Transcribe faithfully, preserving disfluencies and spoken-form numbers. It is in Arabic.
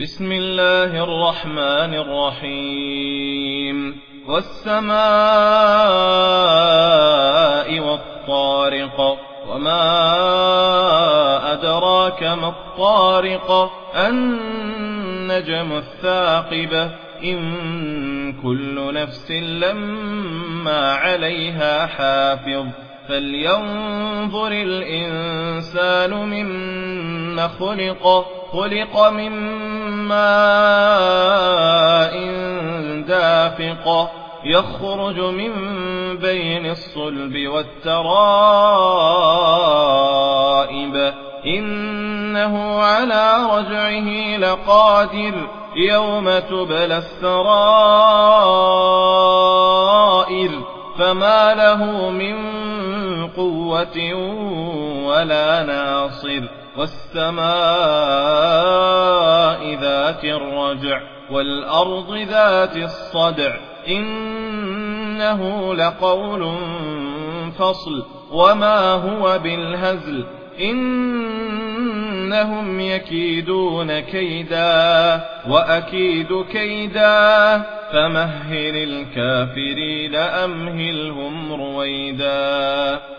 بسم الله الرحمن الرحيم والسماء والطارق وما أدراك ما الطارق النجم الثاقب إن كل نفس لما عليها حافظ فلينظر الإنسان مما خلق خلق من ماء دافق يخرج من بين الصلب والترائب إنه على رجعه لقادر يوم تبلى السرائر فما له من قوة ولا ناصر والسماء ذات الرجع والأرض ذات الصدع إنه لقول فصل وما هو بالهزل إنهم يكيدون كيدا وأكيد كيدا فمهل الكافرين أمهلهم رويدا.